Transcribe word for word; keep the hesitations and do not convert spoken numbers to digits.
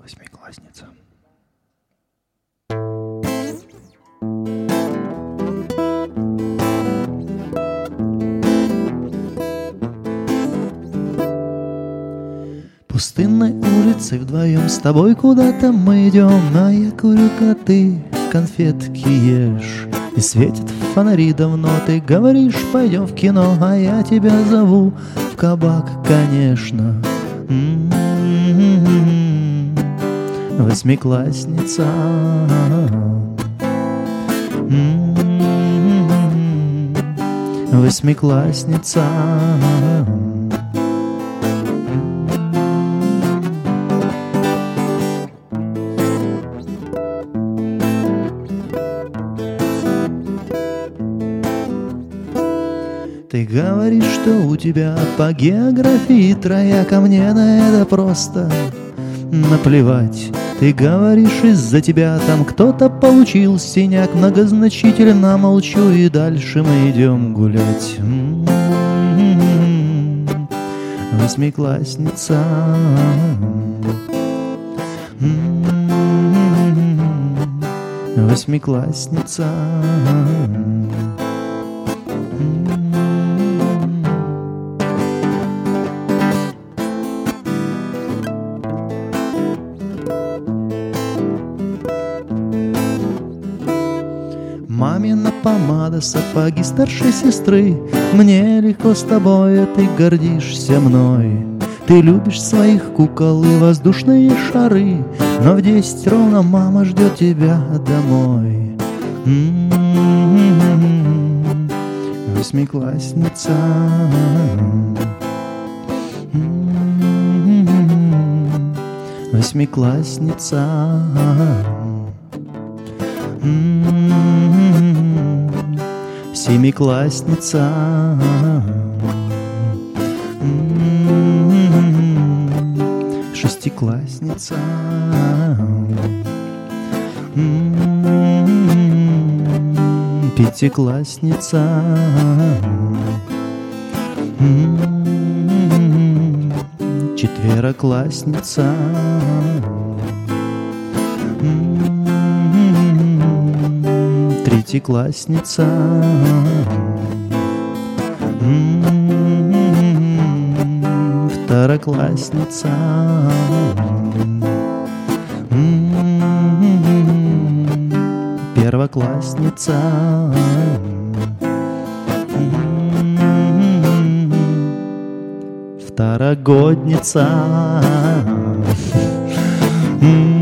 восьмиклассница. Пустынной улицей вдвоем с тобой куда-то мы идем, а я курю, а ты конфетки ешь. И светят фонари давно, ты говоришь, пойдем в кино, а я тебя зову в кабак, конечно. М-м-м-м. Восьмиклассница. М-м-м-м. Восьмиклассница. Ты говоришь, что у тебя по географии трояка, мне на это просто наплевать. Ты говоришь, из-за тебя там кто-то получил синяк, многозначительно молчу, и дальше мы идем гулять. М-м-м-м. Восьмиклассница. М-м-м-м. Восьмиклассница. Мамина помада, сапоги старшей сестры. Мне легко с тобой, а ты гордишься мной. Ты любишь своих кукол и воздушные шары, но в десять ровно мама ждет тебя домой. М-м-м-м. Восьмиклассница. М-м-м-м. Восьмиклассница. М-м-м-м. Семиклассница. М-м-м. Шестиклассница. М-м-м. Пятиклассница. М-м-м. Четвероклассница. Третьеклассница. М-м-м. Второклассница. М-м-м. Первоклассница. М-м-м. Второгодница. М-м-м.